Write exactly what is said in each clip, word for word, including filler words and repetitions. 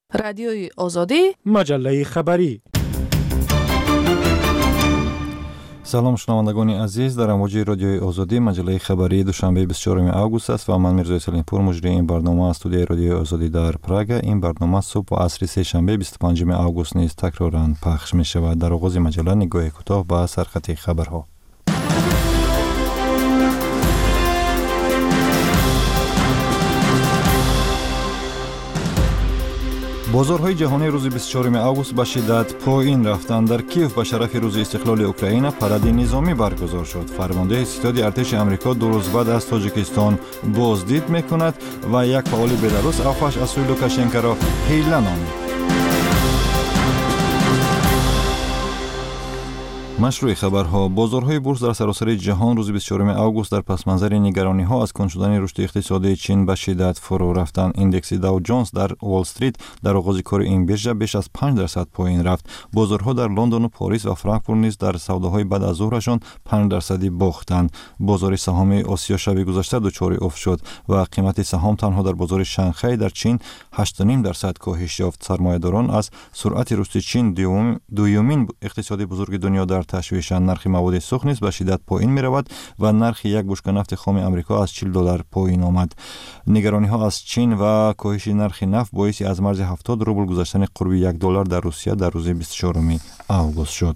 رادیوی آزادی، مجله خبری. سلام شنوندگان عزیز، در امواج رادیوی آزادی مجله خبری دوشنبه بیست و چهارم آگوست است و من میرزا سلیمپور مجری این برنامه از استودیوی رادیوی آزادی در پراگ. این برنامه صبح و عصر سه شنبه بیست و پنجم آگوست نیز تکرارا پخش می شود. در آغاز مجله نگاه کوتاه به سرخط خبرها. بازارهای جهانی روز بیست و چهارم آگوست به شدت پایین رفتند. در کیف به شرف روز استقلال اوکراین پرد نظامی برگزار شد. فرمانده ستاد ارتش آمریکا دو روز بعد از تاجیکستان بازدید میکند و یک فعال بلاروس افش از سوی لوکاشنکو را حیله نامید. مشروع خبرها. بازارهای بورس در سراسر جهان روز بیست و چهارم آگوست در پس منظر نگرانی ها از کند شدن رشد اقتصادی چین به شدت فرو رفتند. ایندکس داو جونز در وال استریت در آغاز کار این بیرژه بیش از پنج درصد پایین رفت. بازارها در لندن و پاریس و فرانکفورت نیز در سوداهای بعد از ظهرشان پنج درصدی باختند. بازار سهام آسیا شب گذشته دچار افت شد و قیمت سهام تنها در بازار شانگهای در چین هشت و نیم درصد کاهش یافت. سرمایه‌داران از سرعت رشد چین دومین اقتصاد بزرگ دنیا در تشویشان. نرخ مواد سوخت نیز به شدت پایین می رود و نرخ یک بشکه نفت خام آمریکا از چهل دلار پایین آمد. نگرانی ها از چین و کاهش نرخ نفت باعث از مرز هفتاد روبل گذشتن قرب یک دلار در روسیه در روز بیست و چهارم آگوست شد.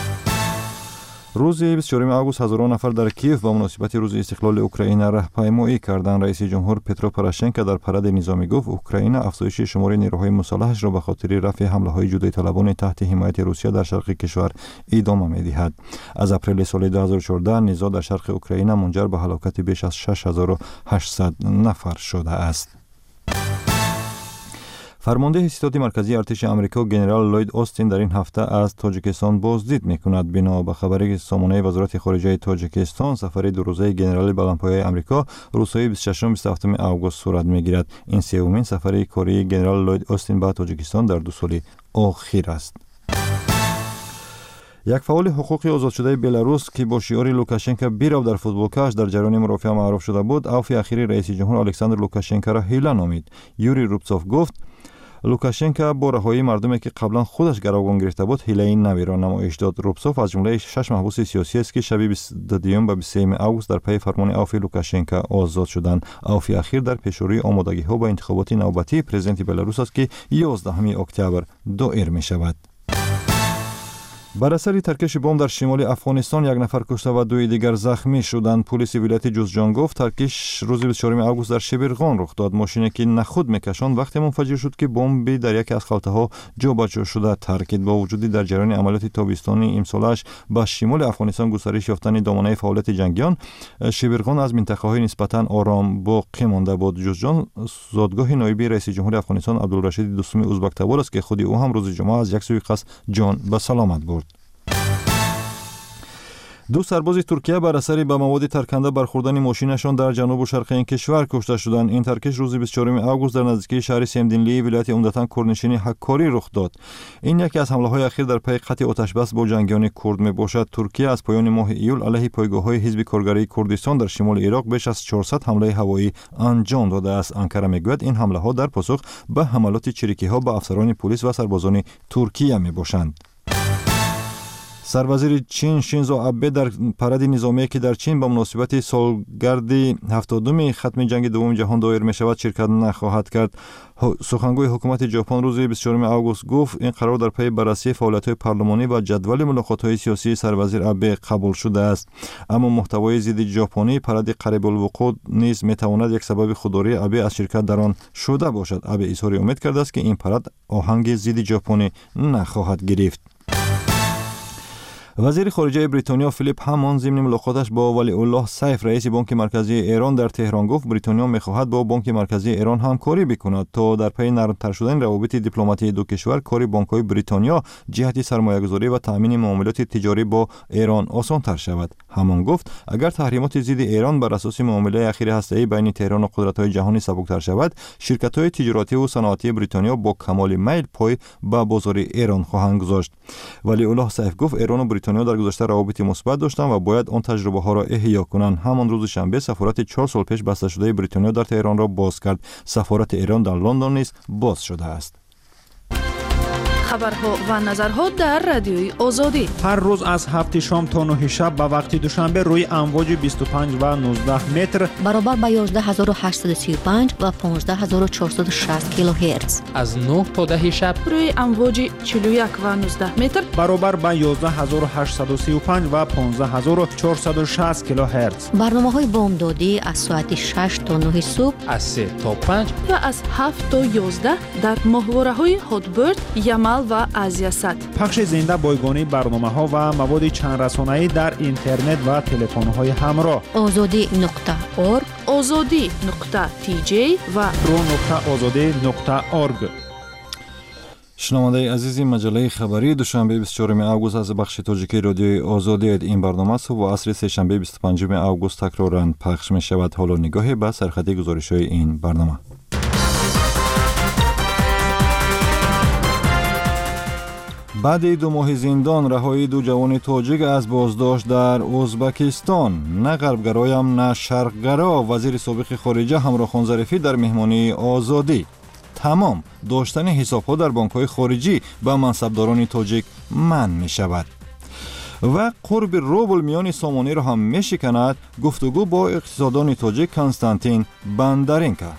روز بیست و چهارم آگوست هزاران نفر در کیف با مناسبت روز استقلال اوکراین راهپیمایی کردند. رئیس جمهور پترو پوراشنکو در پرد نظامی گفت اوکراین افزایش شمار نیروهای مسلحش را به خاطر رفع حمله‌های جدایی طلبان تحت حمایت روسیه در شرق کشور ادامه می‌دهد. از اپریل سال دو هزار و چهارده نزاع در شرق اوکراین منجر به هلاکت بیش از شش هزار و هشتصد نفر شده است. فرمانده ستاد مرکزی ارتش آمریکا جنرال لوید استین در این هفته از تاجیکستان بازدید میکند. بنا به خبری سامانه وزارت خارجه تاجیکستان، سفر دو روزه جنرال بلندپایه آمریکا روزهای بیست و ششم و بیست و هفتم آگوست صورت میگیرد. این سومین سفر کاری جنرال لوید استین به تاجیکستان در دو سال اخیر است. یک فعال حقوق آزاد شده بلاروس که با شعار لوکاشنکو بیرو در فوتبالکش در جریان مرافعه معروف شده بود، عفو اخیر رئیس جمهور الکساندر لوکاشنکو را حیله نامید. یوری روبتسوف گفت لوکاشنکو با رهایی مردمی که قبلا خودش گروگان گرفته بود حیله نوی را نمایش داد. روبتسوف از جمله شش محبوس سیاسی است که شب بیست و دو و بیست و سه آگوست در پی فرمان عفو لوکاشنکو آزاد شدند. عفو اخیر در پیشروی آمادگی ها با انتخابات نوبتی پرزیدنت بلاروس است که یازدهم اکتبر دایر می شود. بر اثر ترکش بمب در شمال افغانستان یک نفر کشته و دوی دیگر زخمی شدند. پلیس ولایت جوزجان گفت ترکش روز بیست و چهارم آگوست در شبرغان رخ داد. ماشینی که نخود میکشاند وقتی منفجر شد که بمب در یکی از خلطه‌ها جابجا شده ترکید. با وجود در جریان عملیات تابستانی امسالش به شمال افغانستان گسترش یافتن دامنه فعالیت جنگیان، شبرغان از منطقه‌های نسبتاً آرام باقی مانده بود. جوزجان زادگاه نایب رئیس جمهور افغانستان عبدالرشید دوستمی ازبک‌تبار است که خود او هم روز جمعه از یک سوی قصد جان به سلامت برد. دو سرباز ترکیه بر اثر به مواد ترکنده برخوردن ماشینشان در جنوب و شرق این کشور کشته شدند. این ترکش روز بیست و چهارم آگوست در نزدیکی شهر سیمدینلی ولایت عمدتاً کردنشینی حکاری رخ داد. این یکی از حمله‌های اخیر در پی قطع آتش بس با جنگیان کرد میباشد. ترکیه از پایان ماه ایول علیه پایگاه‌های حزب کارگری کردستان در شمال عراق بیش از چهارصد حمله هوایی انجام داده است. انکره میگوید این حمله‌ها در پاسخ به حملات چریکی‌ها به افسران پلیس و سربازان ترکیه میباشند. سروزیر چین شینزو آبه در پرد نظامی که در چین با مناسبت سالگرد هفتادم ختم جنگ دوم جهان دایر می شود شرکت نخواهد کرد. سخنگوی حکومت ژاپن روز بیست و چهارم آگوست گفت این قرار در پی بررسی فعالیت‌های پارلمانی و جدول ملاقات‌های سیاسی سروزیر آبه قبول شده است. اما محتوای ضد ژاپنی پرد قریب الوقوع نیز می‌تواند یک سبب خودداری آبه از شرکت در آن شده باشد. آبه اظهار امید کرده است که این پرد آهنگ ضد ژاپنی نخواهد گرفت. وزیر خارجه بریتانیا فیلیپ هامون ضمن ملاقاتش با ولی الله سیف رئیس بانک مرکزی ایران در تهران گفت بریتانیا می‌خواهد با بانک مرکزی ایران همکاری بکند تا در پی نرم‌تر شدن روابط دیپلماتی دو کشور کار بانک‌های بریتانیا جهت سرمایه‌گذاری و تأمین معاملات تجاری با ایران آسان‌تر شود. هامون گفت اگر تحریمات ضد ایران بر اساس معامله اخیر هسته‌ای بین تهران و قدرت‌های جهانی سبکتر شود، شرکت‌های تجارتی و صنعتی بریتانیا با کمال میل پای به بازار ایران خواهند گذاشت. ولی الله سیف گفت ایران و بریتانیا در گذشته روابط مثبت داشتند و باید آن تجربه ها را احیا کنند. همان روز شنبه سفارت چهار سال پیش بسته شده بریتانیا در تهران را باز کرد. سفارت ایران در لندن نیز باز شده است. خبرها و نظرها در رادیوی آزادی. هر روز از هفت شام تا نه شب به وقت دوشنبه روی امواج بیست و پنج و نوزده متر برابر با یازده هزار و هشتصد و سی و پنج و پانزده هزار و چهارصد و شصت کیلوهرتز. از نه تا ده شب روی امواج چهل و یک و نوزده متر برابر با یازده هزار و هشتصد و سی و پنج و پانزده هزار و چهارصد و شصت کیلوهرتز. برنامه‌های بامدادی از ساعت شش تا نه صبح، از سه تا پنج و از هفت تا یازده در ماهواره‌های هاتبرد، یمل و آزیاسات. پخش زنده بایگانی برنامه‌ها و مواد چند رسانه‌ای در اینترنت و تلفن‌های همراه. آزادی نقطه اورگ، آزادی نقطه تی جی و رو نقطه آزادی نقطه اورگ. شنونده عزیزی، مجله خبری دوشنبه بیست و چهارم اوگوست از بخش تاجیکی رادیوی آزادی این برنامه صبح و عصر سه‌شنبه بیست و پنجم اوگوست تکرارا پخش می شود. حالا نگاهی به سرخطی گزارش‌های این برنامه. بعد دو ماه زندان رهایی دو جوان تاجیک از بازداشت در ازبکستان. نه غربگرایم نه شرقگرا، وزیر سابق خارجه همراه ظریفی در مهمانی آزادی. تمام داشتن حساب‌ها در بانک‌های خارجی به منصبداران تاجیک منع می شود. و قرب روبل میان سامانی را هم می شکند. گفتگو با اقتصاددان تاجیک کنستانتین بندرینکا.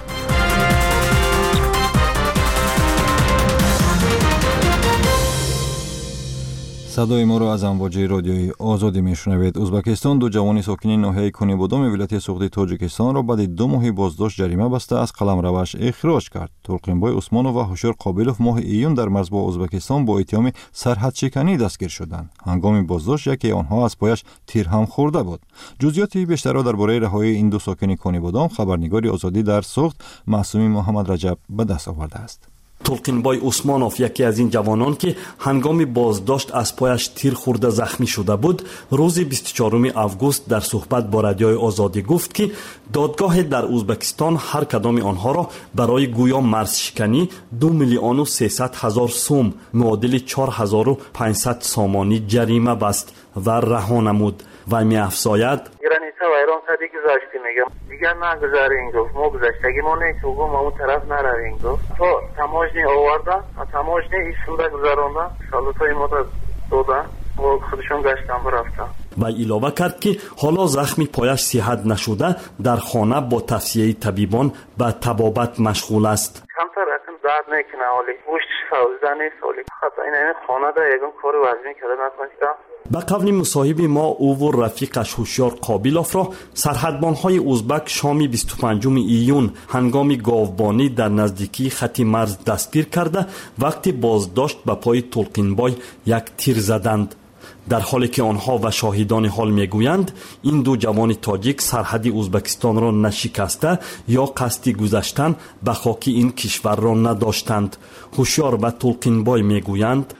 صدای ما را از امواج رادیوی آزادی میشنوید. ازبکستان دو جوان ساکن ناحیه کنیبادام ولایت سوختی تاجیکستان را بعد دو ماه بازداشت جریمه بسته از قلمروش اخراج کرد. تلقینبای عثمانوف و هوشیار قابلوف ماه ایون در مرز با ازبکستان با اتهام سرحد شکنی دستگیر شدند. هنگام بازداشت یکی آنها از پایش تیر هم خورده بود. جزئیات بیشتر را درباره رهایی این دو ساکن کنیبادام خبرنگار آزادی در سوخت معصومی محمد رجب به دست آورده است. تلقینبای عثمانوف، یکی از این جوانان که هنگام بازداشت از پایش تیر خورده زخمی شده بود، روز بیست و چهارم اوگوست در صحبت با رادیوی آزادی گفت که دادگاه در ازبکستان هر کدام آنها را برای گویا مرز شکنی دو میلیون و سیصد هزار سوم معادل چهار هزار و پانصد سامانی جریمه بست و رها نمود و می افزاید گرانیتا ویران تا دیگه گذاشتی میگم دیگر نگذارین گفت ما گذاشتگی ما نیست و ما اون طرف نروین گفت تو تماشنی آوردن تماشنی ایشون را گذاروندن شالوتای ما را دادن و خودشون گشتن برفتن. و علاوه کرد که حالا زخمی پایش صحت نشده در خانه با توصیه طبیبان به طبابت مشغول است. کمتر رقم درد نکنه حالی گوشت سوزده نیست حالی خطا این این خانه دا یکم کار وزنی کرده نتونستم. به قول مصاحب ما او و رفیقش هوشیار قابلوف را سرحدبان‌های ازبک شام بیست و پنجم ایون هنگام گاوبانی در نزدیکی خط مرز دستگیر کرده وقتی بازداشت به پای تلقینبای یک تیر زدند. در حالی که آنها و شاهدان حال میگویند این دو جوان تاجیک سرحد ازبکستان را نشکسته یا قصد گذشتن به خاک این کشور را نداشتند. هوشیار و تلقینبای میگویند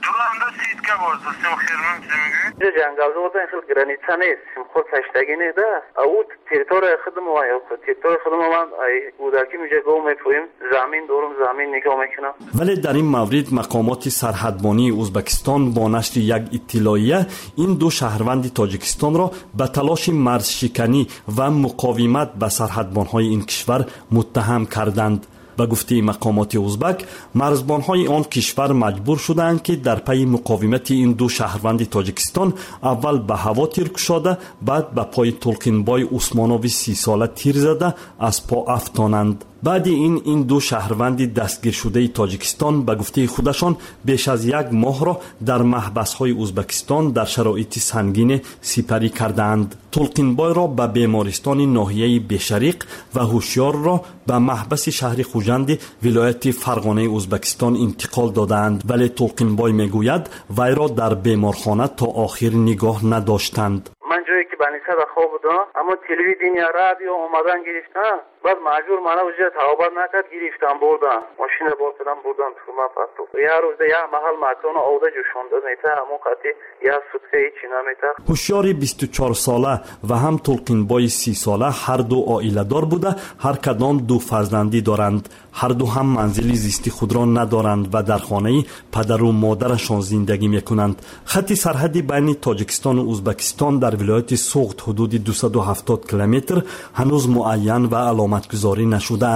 جنگل رو دن خیلی گرانیتا نیست خود پشتگی نیده او تریتور خودم و یا تریتور خودم من بوداکی میشه گو میپویم زمین دورم زمین نگاه میکنم. ولی در این مورد مقامات سرحدبانی ازبکستان با نشر یک اطلاعیه این دو شهروند تاجیکستان را به تلاش مرز شکنی و مقاومت به سرحدبان‌های این کشور متهم کردند. به گفته مقامات ازبک مرزبان‌های آن کشور مجبور شدند که در پی مقاومت این دو شهروند تاجیکستان اول به هوا تیر کشاده بعد به پای تلقینبای عثمانوف سی ساله تیر زده از پا افت. بعد این این دو شهروند دستگیر شده تاجیکستان به گفته خودشان بیش از یک ماه را در محبس‌های ازبکستان در شرایط سنگین سپری کردند. تلقینبای را به بیمارستان ناحیه بشریق و هوشیار را به محبس شهر خوجند ولایت فرغانه ازبکستان انتقال دادند. ولی تلقینبای میگوید وی را در بیمارخانه تا آخر نگاه نداشتند. من جایی که بنیسه در خواب بودم اما تلویزیون یا رادیو اومدن گرفتن بعد مجبور منو وجه توابت نکرد گرفتن بردن ماشین بردن بردن تو من پستو یا روز یا محل مکان آوده جوشونده میته همون قطعی یا سوتکه هیچی نمیته. هوشیار بیست و چهار ساله و هم تلقینبای سی ساله هر دو عائله دار بوده هر کدام دو فرزندی دارند. هر دو هم منزلی زیستی خود را ندارند و در خانه پدر و مادرشان زندگی میکنند. خط سرحدی بین تاجیکستان و ازبکستان در ولایت سوغد حدود دویست و هفتاد کیلومتر هنوز معین و علامت گذاری نشده است.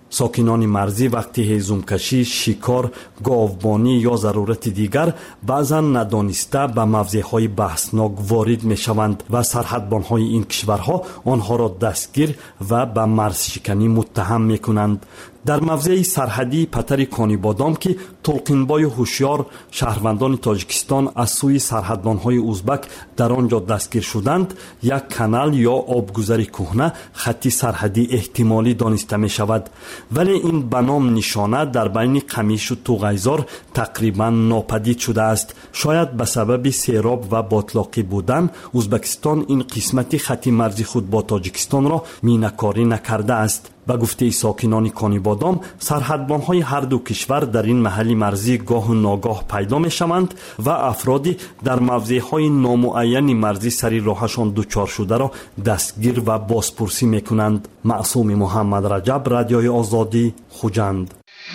ساکنان مرزی وقتی هیزمکشی، شکار، گاوبانی یا ضرورت دیگر بعضا ندانسته به موضعهای بحثناک وارد می شوند و سرحدبانهای این کشورها آنها را دستگیر و به مرز شکنی متهم می کنند. در موضع سرحدی پتر کانیبادام که تلقینبای هوشیار شهروندان تاجیکستان از سوی سرحدبانهای ازبک در آنجا دستگیر شدند، یک کانال یا آبگذر کهنه خطی سرحدی احتمالی دانسته می شود، ولی این بنام نشانه در بین قمیش و توغیزار تقریبا ناپدید شده است. شاید به سبب سیراب و باطلاقی بودن ازبکستان این قسمت خطی مرزی خود با تاجیکستان را مینه‌کاری نکرده است. به گفته ساکنان کانیبادام، سرحدبانهای هر دو کشور در این محل مرزی گاه و ناگاه پیدا می شوند و افرادی در موضعهای نامعین مرزی سری راهشان دچار شده را دستگیر و بازپرسی می کنند. معصوم محمد رجب، رادیوی آزادی، خوجند.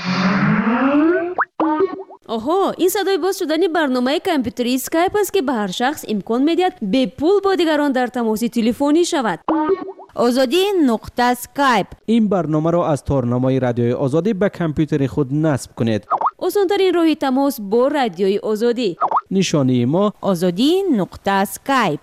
آها، این صدای باز شدن برنامه کامپیوتری اسکایپ است که به هر شخص امکان می‌دهد به پول با دیگران در تماس تلفنی شود. آزادی نقطه اسکایپ. این برنامه را از تارنمای رادیوی آزادی به کامپیوتر خود نصب کنید. آسان‌ترین راه تماس با رادیوی آزادی. نشانی ما آزادی نقطه اسکایپ.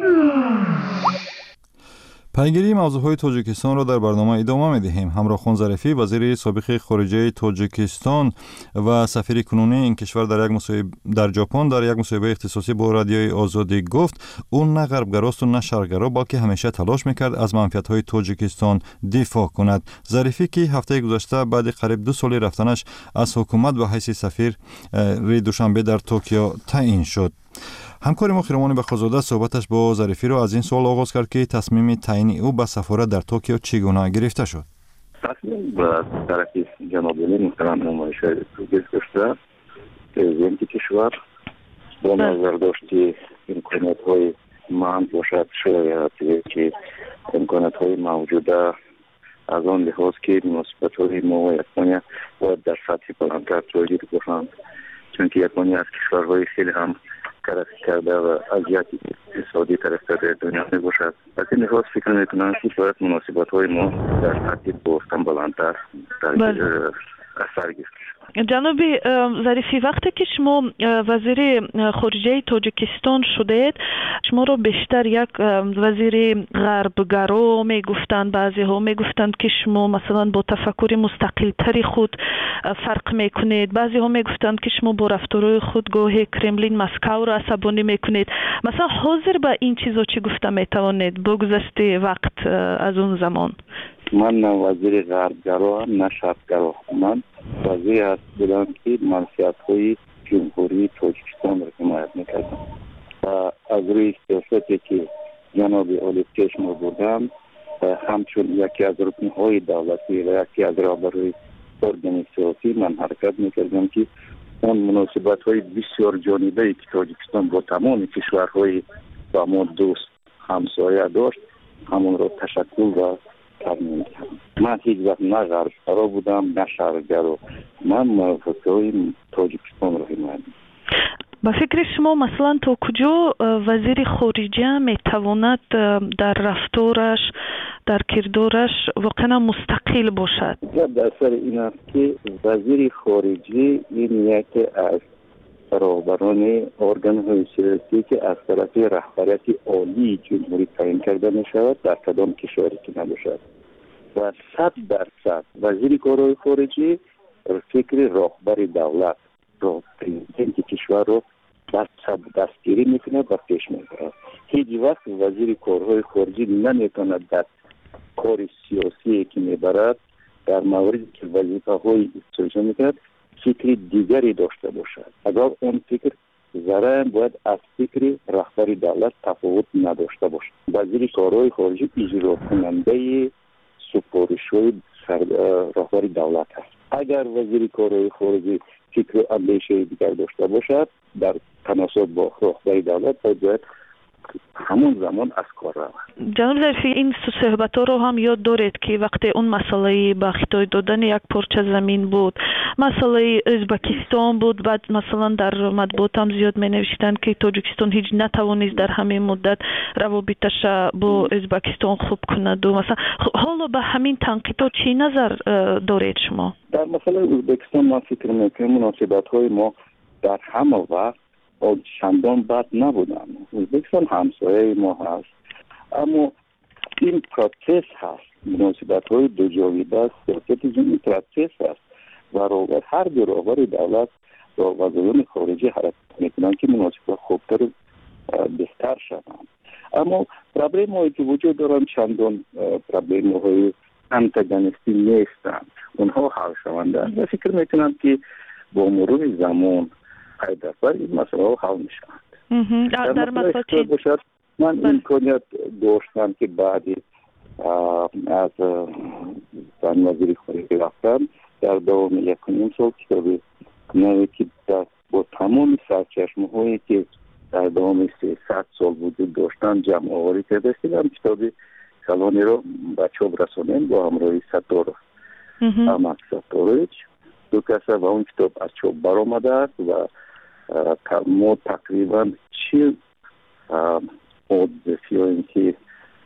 پیگیری موضوعهای تاجیکستان را در برنامه ادامه می‌دهیم. همراه خان ظریفی، وزیر سابق خارجه تاجیکستان و سفیر کنونی این کشور در یک مصاحبه در ژاپن در یک مصاحبه اختصاصی با رادیوی آزادی گفت اون نه غربگراست و نه شرقگرا، بلکه همیشه تلاش می‌کرد از منفعت‌های تاجیکستان دفاع کند. ظریفی که هفته گذشته بعد قریب دو سال رفتنش از حکومت به حیث سفیر روز دوشنبه در توکیو تعیین شد. همکار ما خیرمان بخازاده صحبتش با ظریفی را از این سوال آغاز کرد که تصمیم تعیین او به سفارت در توکیو چگونه گرفته شد. تصمیم به طرف جناب علی محترم نمایشگر توکیو گرفته پرزیدنت کشور با نظر داشت که امکانات‌های مهم باشد، شاید که امکانات‌های موجوده از آن لحاظ که مناسبت‌های ما و یکمانی باید در سطح بلندتر توجیه باشند، چون که یکمانی از کشورهای خیلی هم ترقی کرده و اذیت اقتصادی طرفدار دنیا می باشد. از این لحاظ فکر میکنم که باید مناسبت‌های ما در سطح گفتن بلندتر در اثر گرفت. جناب ظریفی، وقتی که شما وزیر خارجه تاجیکستان شدید، شما رو بیشتر یک وزیر غربگرا میگفتند، بعضی ها میگفتند که شما مثلا با تفکر مستقل تری خود فرق میکنید، بعضی ها میگفتند که شما با رفتارهای خود گاهی کرملین مسکو را عصبانی میکنید. مثلا حاضر به این چیزا چی گفته میتوانید بگذشت وقت از اون زمان؟ من نه وزیر غربگرا نه شرقگرا، من وزیر هست بودم که منفعت‌های جمهوری تاجیکستان را حمایت میکردم و از روی سیاستی که جناب عالی چشم بردم همچون یکی از رکنهای دولتی و یکی از رهبران ارگان سیاسی من حرکت میکردم که اون مناسبت‌های بسیار جانبه‌ای که تاجیکستان با تمام کشورهای با ما دوست همسایه داشت همون را تشکل و ترمیم کردم. من هیچ وقت نه غربگرا بودم نه شرقگرا، من منافعهای تاجیکستان را حمایت می‌کردم. با فکر شما مثلا تا کجا وزیر خارجه میتواند در رفتارش در کردارش واقعا مستقل باشد؟ در اثر این است که وزیر خارجه این یکی از رهبران ارگان‌های سیاسی که از طرف رهبریت عالی جمهوری تعیین کرده می‌شود در کدام کشوری که نباشد و صد درصد وزیر کارهای خارجه فکر رهبر دولت رو پرزیدنت کشور رو دست دستگیری میکنه و پیش میبره. هیچ وقت وزیر کارهای خارجه نمیتواند در کار سیاسی که میبرد در موردی که وظیفه‌های اجرا میکند فکر دیگری داشته باشد. اگر اون فکر ذره باید از فکر رهبر دولت تفاوت نداشته باشد. وزیر کارهای خارجه اجرا کننده سفارش‌های رهبر دولت است. اگر وزیر کارهای خارجه فکر اندیشه دیگر داشته باشد در تناسب با رهبر دولت باید همون زمان از کار روند. جناب ظریفی، این صحبت ها رو هم یاد دارید که وقتی اون مسئله به خطای دادن یک پارچه زمین بود، مسئله ازبکستان بود، بعد مثلا در مطبوعات هم زیاد می نوشتن که تاجیکستان هیچ نتوانست در همین مدت روابطش با ازبکستان خوب کند و مثلا حالا به همین تنقیدات چی نظر دارید شما؟ در مسئله ازبکستان ما فکر میکنم مناسبت های ما در همه وقت چندان بد نبودن. ازبکستان همسایه ما هست، اما این پروسس هست، مناسبت های دو جانبه است، سیاست این پروسس هست و روبر هر دو روبر دولت و وزارت خارجه حرکت میکنن که مناسبت خوبتر بهتر شوند. اما پرابلم هایی که وجود دارن چندان پرابلم های انتگانیستی نیستند، اونها حل شوند و فکر میکنم که با مرور زمان هر دفعه این مسئله ها حل میشوند. در مسئله چی؟ من امکانیت داشتم که بعدی از زن وزیر خارجه رفتم در دوام یک نیم سال کتابی نوی که با تمام سرچشمه هایی که در دوام سیصد سال وجود داشتن جمع آوری کرده استیدم کتابی کلانی رو بچه ها برسانیم با همراهی ستار احمد ستارویچ دو کسه و اون کتاب از چوب بر آمده است و ما تقریبا چیل حادثی ها این که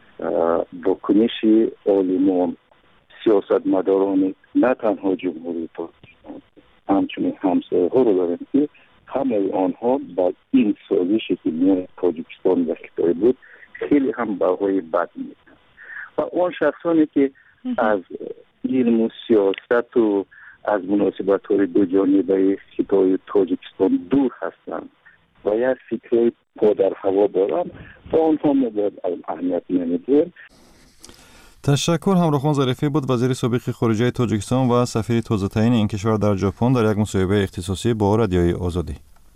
واکنشی عالمان سیاست مداران نه تنها جمهوری تاجیکستان همچنین همسایه ها رو داریم که همه آنها با این سازشی که میان تاجیکستان و خطای بود خیلی هم بهای بد میدن و آن شخصانی که از علم و سیاست و از مناسبت های دو جانبه خطای تاجیکستان دور هستند و یک فکر پا در هوا دارن و آنها مباد اهمیت نمیدن. تشکر. همراهان ظریفی بود، وزیر سابق خارجه تاجیکستان و سفیر تازه تعیین این کشور در ژاپن در یک مصاحبه اختصاصی با رادیوی آزادی.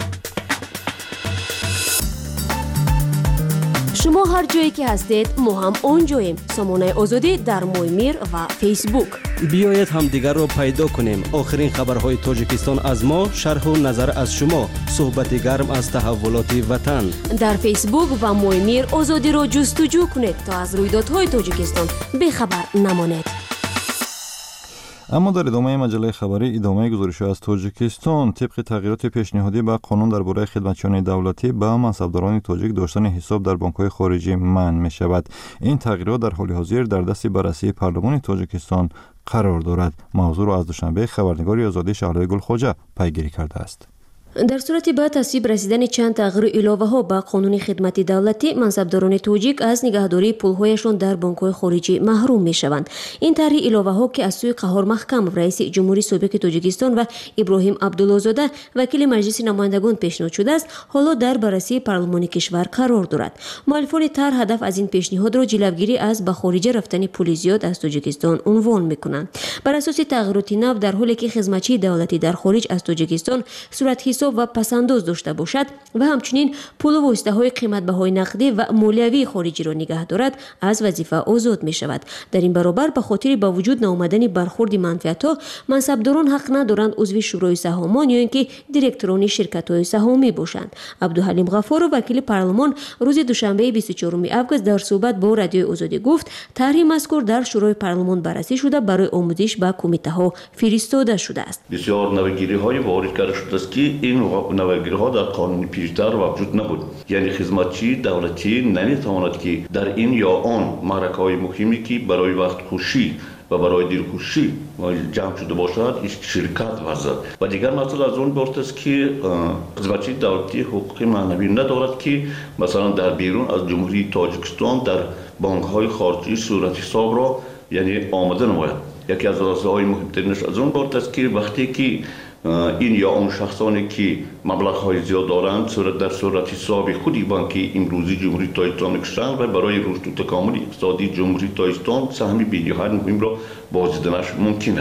شما هر جایی که هستید ما هم اونجاییم. سامانه آزادی در مویمیر و فیسبوک. بیایید هم دیگر رو پیدا کنیم. آخرین خبرهای تاجیکستان از ما، شرح و نظر از شما، صحبت گرم از تحولات وطن. در فیسبوک و مویمیر آزادی رو جستجو کنید تا از رویدادهای تاجیکستان بخبر نمانید. اما در ادامه مجله خبری ادامه گزارش از تاجیکستان طبق تغییرات پیشنهادی به قانون درباره خدمتچیان دولتی به منصبداران تاجیک داشتن حساب در بانک‌های خارجی منع می شود. این تغییرات در حال حاضر در دست بررسی پارلمان تاجیکستان قرار دارد. موضوع را از دوشنبه خبرنگار آزادی شهلا گلخواجه پیگیری کرده است. در صورت با تصویب رسیدن چند تغییر الهه ها به قانون خدمت دولتی، منصبداران تاجیک از نگهداری پولهایشان در بانک‌های خارجی محروم می‌شوند. این طرح الهه ها که از سوی قهار محکم رئیس جمهوری سابق تاجیکستان و ابراهیم عبدالله‌زاده وکیل مجلس نمایندگان پیشنهاد شده است، حالا در بررسی پارلمان کشور قرار دارد. مؤلفان طرح هدف از این پیشنهاد را جلوگیری از به خارج رفتن پول زیاد از تاجیکستان عنوان می‌کنند. بر اساس تغییرات نو، در حالی که خدمتچی دولتی در خارج از تاجیکستان صورت و پسنداز داشته باشد و همچنین پول و واسطه‌های قیمت بهای نقدی و مالیوی خارجی را نگه دارد، از وظیفه آزاد می شود. در این برابر به خاطر با وجود نآمدن برخورد منفعت‌ها، منصبداران حق ندارند عضو شورای سهامان یا اینکه دیرکتوران شرکت‌های سهامی باشند. عبدالحلیم غفار، وکیل پارلمان، روز دوشنبه بیست و چهارم آگوست در صحبت با رادیوی آزادی گفت طرح مذکور در شورای پارلمان بررسی شده برای آموزش به کمیته‌ها فرستاده شده است. بسیار نوگیری‌های وارد کرده شده است که این نوگیری‌ها در قانون پیشتر وجود نبود. یعنی خدمتچی دولتی نمی‌تواند که در این یا آن معرکه‌های مهمی که برای وقت خوشی و برای دلخوشی جمع شده باشد شرکت ورزد. و دیگر مسئله از اون بارت است که خدمتچی دولتی حقوق معنوی ندارد که مثلا در بیرون از جمهوری تاجیکستان در بانک‌های خارجی صورت حساب را یعنی آمده نماید. یکی از رازهای مهمترینش از اون بارت است که وقتی که این یا اون شخصانی که مبلغ‌های زیاد دارند صورت در صورت حساب خودی بانک امروزی جمهوری تاجیکستان می‌کشند و برای رشد و تکامل اقتصادی جمهوری تاجیکستان سهمی بی‌نهایت مهم را بازدیدنش ممکن است.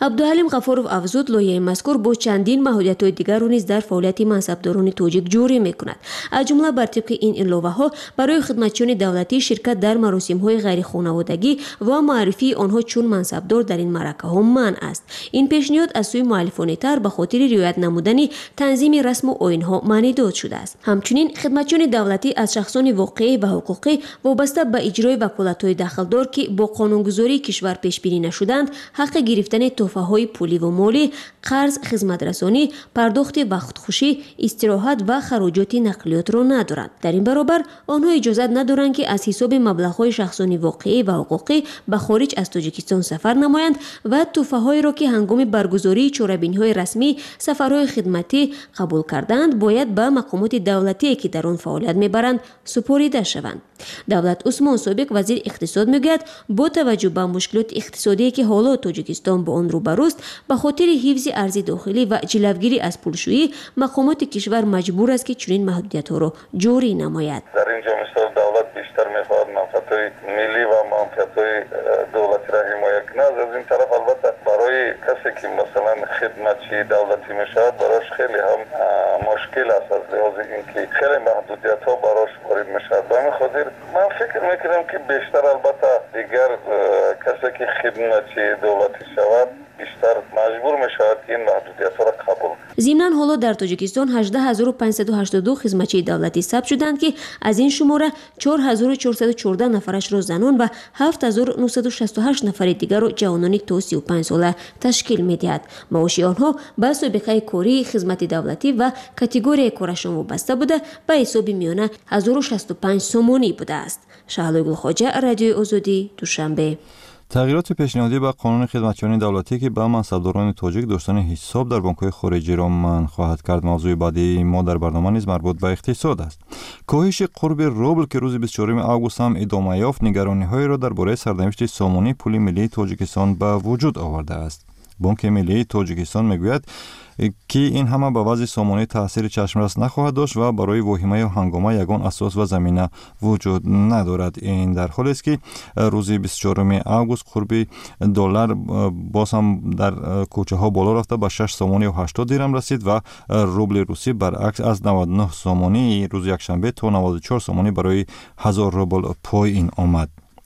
عبدالحلیم غفورов افزود لایحه مذکور با چندین محدودیت‌های دیگر رو نیز در فعالیت منصبداران توجیک جوری می‌کند. از جمله بر طبق این ایلوه‌ها برای خدمتچیان دولتی شرکت در مراسم‌های غیر خانوادگی و معرفی آنها چون منصبدار در این معرکه‌ها منع است. این پیشنهاد از سوی مؤلفان تر به خاطر رعایت نمودن تنظیم رسم و آیین‌ها معنی داد شده است. همچنین خدمتچیان دولتی از شخصان واقعی و حقوقی وابسته به اجرای وکالت‌های دخلدار که با قانونگذاری کشور پیش بینی نشدند، حق گرفتن تحفه‌های پولی و مالی، قرض، خدمت رسانی، پرداخت وقت خوشی، استراحت و خراجات نقلیات را ندارند. در این برابر آنها اجازه ندارند که از حساب مبلغ‌های شخصانی واقعی و حقوقی به خارج از تاجیکستان سفر نمایند و تحفه‌هایی را که هنگام برگزاری چهاربینی‌های رسمی سفرهای خدمتی قبول کردند باید به مقامات دولتی که در آن فعالیت می‌برند سپرده شوند. دولت عثمان سابق وزیر اقتصاد میگوید با توجه به مشکلات اقتصادی که حالا تاجیکستان با آن روبروست، به خاطر حفظ ارز داخلی و جلوگیری از پولشویی مقامات کشور مجبور است که چنین محدودیت‌ها را جاری نماید. در اینجا مثال دولت بیشتر می‌خواهد منفعت‌های ملی و منفعت‌های دولتی را حمایت کند. از این طرف البته برای کسی که مثلا خدمتچی دولتی میشود براش خیلی هم مشکل است از لحاظ اینکه خیلی محدودیت‌ها براش وارد میشود. به همین خاطر من فکر میکنم که بیشتر البته دیگر کسی که خدمتچی دولتی شود بیشتر مجبور میشود که این محدودیت‌ها را قبول. ضمناً حالا در تاجیکستان هجده هزار و پانصد و هشتاد و دو خدمتچی دولتی ثبت شدند که از این شماره چهار هزار و چهارصد و چهارده نفرش را زنان و هفت هزار و نهصد و شصت و هشت نفر دیگر را جوانان تا سی و پنج ساله تشکیل می‌دهد. معاش آنها به سابقه کاری، خدمت دولتی و کاتگوری کارشان وابسته بوده به حساب میانه هزار و شصت و پنج سومانی بوده است. شهلا گلخواجه، رادیو آزادی، دوشنبه. تغییرات پیشنهادی به قانون خدمتچیان دولتی که به منصبداران تاجیک داشتن حساب در بانک‌های خارجی را منع خواهد کرد موضوع بعدی ما در برنامه نیز مربوط به اقتصاد است. کاهش قرب روبل که روز بیست و چهارم آگوست هم ادامه یافت نگرانی‌های را درباره سرنوشت سامانی پول ملی تاجیکستان به وجود آورده است. بانک ملی تاجیکستان میگوید که این همه به وضع سامانی تاثیر چشمرس نخواهد داشت و برای واهمه و هنگامه یگان اساس و زمینه وجود ندارد. این در حالی است که روز بیست و چهارم آگوست قرب دلار باز هم در کوچه ها بالا رفته به شش سامانی و هشتاد درم رسید و روبل روسی برعکس از نود و نه سامانی روز یکشنبه تا نود و چهار سامانی برای هزار روبل پایین آمد.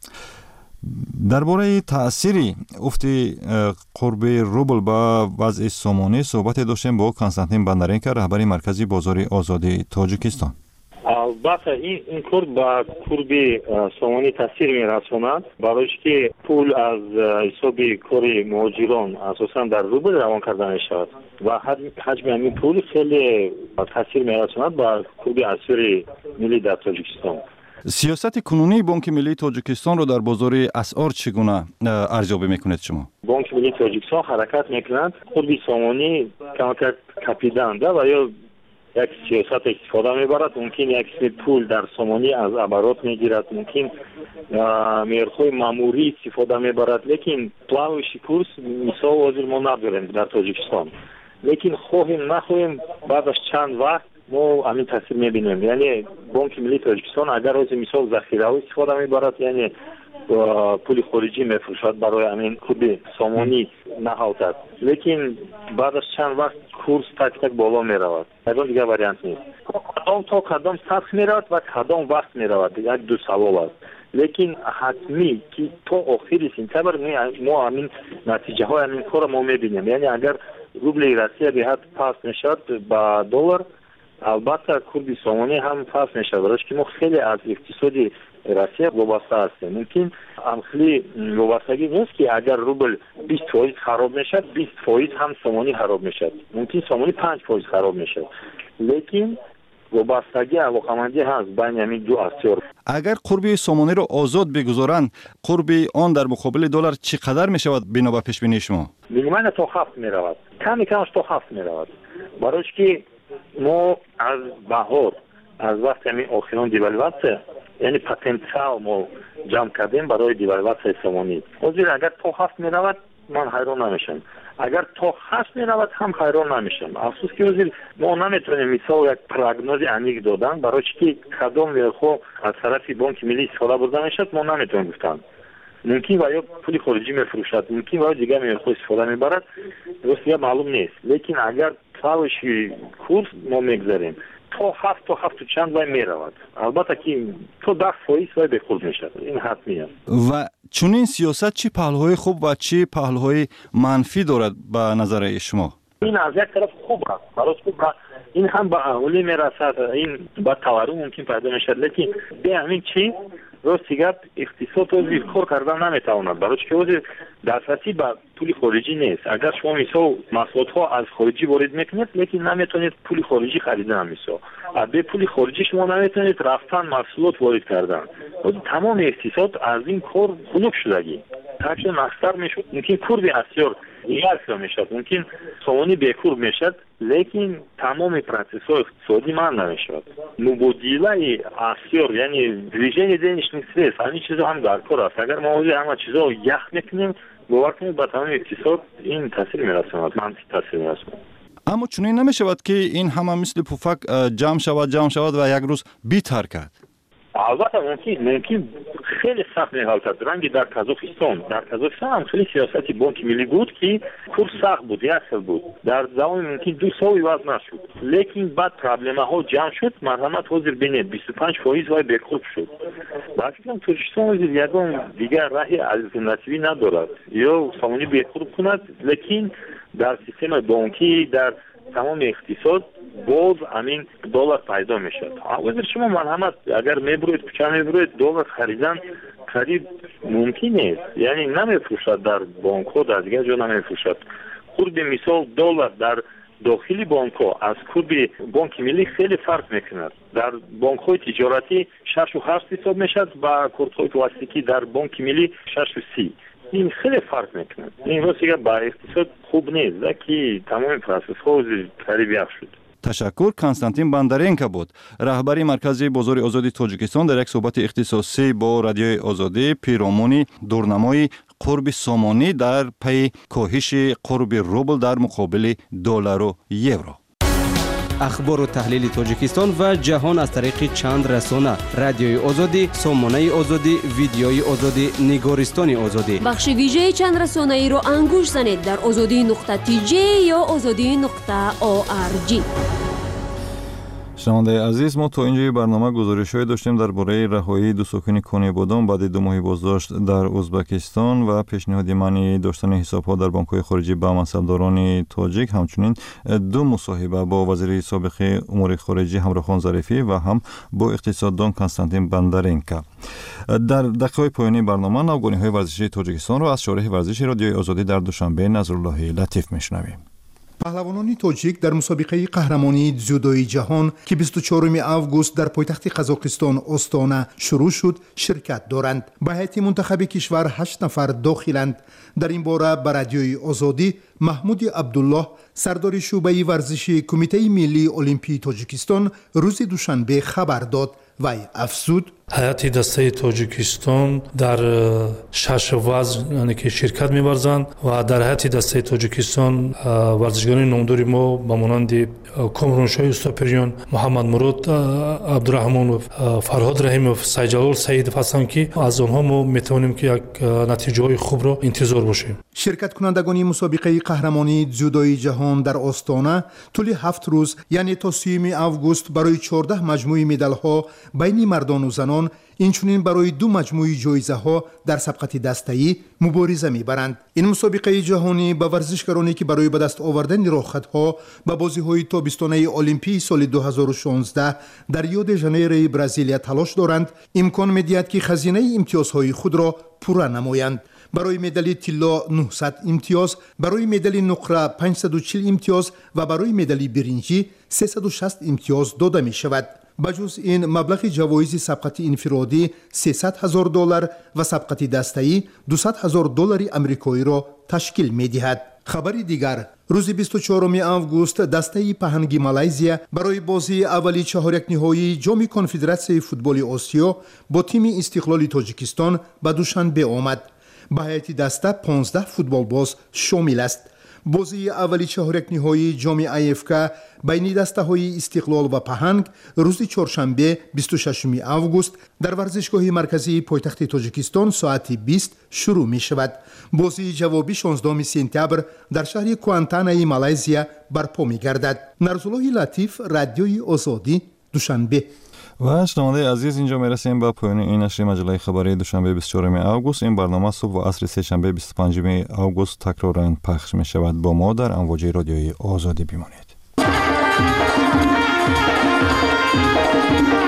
درباره تأثیری افت قرب روبل به وضع سامانی صحبت داشتیم با کنستانتین بندرینکا، رهبر مرکزی بازار آزادی تاجیکستان. البته این این کار با قرب سامانی تاثیر می‌رساند، برای که پول از حساب کاری مهاجران اساساً در روبل روان کرده می‌شود و حجم این پول خیلی تاثیر می‌رساند با قرب اسعار ملی در تاجیکستان. سیاست کنونی بانک ملی تاجیکستان رو در بازار اسعار چگونه ارزیابی میکنید شما؟ بانک ملی تاجیکستان حرکت میکند قرب سامانی کمک کپیدن و یا یک سیاست استفاده میبرد. ممکن یک قسم پول در سامانی از عبارات میگیرد، ممکن میرخوی ماموری استفاده میبرد، لیکن плавающий کورس مثال حاضر ما نداریم در تاجیکستان. لیکن خواهیم نخواهیم بعد از چند وقت ما همین تاثیر میبینیم. یعنی بانک ملی تاجیکستان اگر از مثال ذخیره استفاده میبرد، یعنی پول خارجی میفروشد برای همین قرب سامانی نهالتد، لیکن بعد از چند وقت کورس تک تک بالا میرود. اگر دیگه واریانت نیست کدام تا کدام سطح میرود و کدام وقت میرود، یک دو سوال است. لیکن حتمی که تا آخر سپتامبر ما همین نتیجه های همین کار ما میبینیم. یعنی اگر روبل روسیه به حد پاس میشد با دلار، البته قرب سامانی هم پاس میشد، برای که ما خیلی از اقتصادی روسیه وابسته هستیم. ممکن خیلی وابستگی نیست که اگر روبل بیست فیصد خراب میشد بیست فیصد هم سامانی خراب میشد، ممکن سامانی پنج فیصد خراب میشد، لیکن وابستگی علاقمندی هست بین همین دو اسعار. اگر قرب سامانی رو آزاد بگذارند قرب آن در مقابل دلار چقدر میشود بنا به پیش بینی شما؟ مینیمم تا هفت میرود، کمی کمش تا هفت میرود، برای که ما از بهار از وقت همین آخران دیوالواسیون یعنی پتانسیل ما جمع کردیم برای دیوالواسیون سامانی. حاضر اگر تا هفت میرود من حیران نمیشم، اگر تا هشت میرود هم حیران نمیشم. افسوس که حاضر ما نمیتونیم مثال یک پروگنوز عمیق دادن، برای که کدام میرخو از طرف بانک ملی استفاده برده میشد ما نمیتونیم گفتن. ممکن و یا پول خارجی میفروشد، ممکن و یا دیگر میخواد استفاده میبرد، درست یا معلوم نیست. لیکن اگر تاوش کورس ما میگذاریم تا هفت تا هفت چند وای میرود، البته که تو ده فایز وای به خود میشد، این حتمی است. و چون این سیاست چی پهلوهای خوب و چی پهلوهای منفی دارد به نظر شما؟ این از یک طرف خوب است، برای خوب است. این هم به اولی میرسد، این با تورم ممکن پیدا میشد، لیکن به همین چیز راستی گپ اقتصاد و زیرکار کردن نمیتواند، برای که وجه دسترسی به پول خارجی نیست. اگر شما مثلا محصولات ها از خارجی وارد میکنید لیکن نمیتونید پول خارجی خریدن، مثلا به پول خارجی شما نمیتونید رفتن محصولات وارد کردن. تمام اقتصاد از این کار خنک شدگی هرچه مخصر میشد، ممکن کور به اسیار یکسا میشد، ممکن سومانی بیکور میشد، لیکن تمام پروسس اقتصادی من نمیشد. مبادله اسیار یعنی ریژن دینشنی سریس همین چیزا هم در کار است. اگر ما همه چیزا یخ میکنیم باور کنید به تمام اقتصاد این تاثیر میرساند، منفی تاثیر میرساند. اما چنین نمیشود که این همه مثل پفک جمع شود جمع شود و یک روز بی‌حرکت؟ البته ممکن ممکن خیلی سخت می‌حالت رنگی در کازاخستان در کازاخستان هم خیلی سیاستی بانک ملی بود که کور سخت بود، یک سال بود، در زمان ممکن دو سال عوض نشد، لیکن بعد پرابلم ها جمع شد، مرحمت حاضر بینید بیست و پنج فایز وای بکوب شد. بعدم ترکستان یگان دیگر راهی الټرناتیوی ندارد، یا سامانی بکوب کند، لیکن در سیستم بانکی در تمام اقتصاد باز همین دلار پیدا میشد. وزیر شما مرحمت اگر میبروید کجا میبروید دلار خریدن قریب ممکن نیست، یعنی نمیفروشد در بانک ها، در دیگر جا نمیفروشد. خود مثال دلار در داخلی بانک ها از خود بانک ملی خیلی فرق میکند. در بانک های تجارتی شش و هشت حساب میشد و کارت های پلاستیکی در بانک ملی شش و سی. این خیلی فرق میکنه. این واسه با اقتصاد خوب نیست، که تمام پروسس ها قریب یک شد. تشکر. کنستانتین بندرینکا بود، رهبری مرکز بازار آزادی تاجیکستان، در یک صحبت اختصاصی با رادیوی آزادی پیرامون دورنمای قرب سامانی در پی کاهش قرب روبل در مقابل دلار و یورو. اخبار و تحلیل تاجیکستان و جهان از طریق چند رسانه: رادیوی آزادی، سامانه آزادی، ویدیوی آزادی، نگارستان آزادی. بخش ویژه چند رسانه ای رو انگوش زنید در آزادی نقطه تی جی یا آزادی نقطه او آر جی. شنونده عزیز، ما تا اینجای برنامه گزارش‌هایی داشتیم درباره رهایی دو ساکن کانه بادام بعد دو ماه بازداشت در ازبکستان و پیشنهاد منع داشتن حساب‌ها در بانک‌های خارجی به منصبداران تاجیک، همچنین دو مصاحبه با وزیر سابق امور خارجه همراخان ظریفی و هم با اقتصاددان کنستانتین بندرینکا. در دقایق پایانی برنامه نوگانی‌های ورزشی تاجیکستان را از شارح ورزش رادیوی آزادی در دوشنبه نظرالله لطیف میشنویم. پهلوانان تاجیک در مسابقه قهرمانی дзюдоی جهان که بیست و چهارم آگوست در پایتخت قزاقستان آستانه شروع شد شرکت دارند. به هیئت منتخب کشور هشت نفر داخلند. در این باره به رادیوی آزادی محمود عبدالله، سردار شعبه ورزشی کمیته ملی المپی تاجیکستان، روز دوشنبه خبر داد. وی افزود: هیئت دسته تاجیکستان در شش وزن یعنی که شرکت می‌ورزند و در هیئت دسته تاجیکستان ورزشکاران نامدار ما به مانند کامرانشاه استاپریان، محمد مراد عبدالرحمن، فرهاد رحیمов، سیدجلال سعیدов هستند که از آنها ما میتوانیم که یک نتیجه‌های خوب را انتظار باشیم. شرکت کنندگان مسابقه قهرمانی дзюдоی جهان در آستانه طول هفت روز یعنی تا سیوم آگوست برای چهارده مجموعه مدال‌ها بین مردان و زنان، اینچنین برای دو مجموعه جایزه ها در سبقت دسته‌ای مبارزه می‌برند. این مسابقه جهانی به ورزشکارانی که برای به دست آوردن راحت‌ها به بازی‌های تابستانه المپی سال دو هزار و شانزده در ریو د ژانیرو برزیل تلاش دارند، امکان می‌دهد که خزینه امتیازهای خود را پوره نمایند. برای مدال طلا نهصد امتیاز، برای مدال نقره پانصد و چهل امتیاز و برای مدال برنجی سیصد و شصت امتیاز داده می شود. بجز این مبلغ جوایز سبقت انفرادی سیصد هزار دلار و سبقت دسته‌ای دویست هزار دلار آمریکایی را تشکیل می دهد. خبر دیگر: روز بیست و چهارم آگوست دسته پهنگی مالایزیا برای بازی اولی چهارک نهایی جام کنفدراسیون فوتبال آسیا با تیم استقلال تاجیکستان به دوشنبه آمد. به هیئت دسته پانزده فوتبال باز شامل است. بازی اولی چهارک نهایی جام ای‌اف بین دسته‌های استقلال و پهنگ روز چهارشنبه بیست و ششم آگوست در ورزشگاه مرکزی پایتخت تاجیکستان ساعت بیست شروع می شود. بازی جوابی شانزدهم سپتامبر در شهر کوانتانای مالزیا برپا می گردد. نرزالله لطیف، رادیوی آزادی، دوشنبه. و شنونده عزیز، اینجا میرسیم به پایان این نشر مجله خبری دوشنبه بیست و چهارم آگوست. این برنامه صبح و عصر سه‌شنبه بیست و پنجم آگوست تکرارا پخش می شود. با ما در امواج رادیوی آزادی بمانید.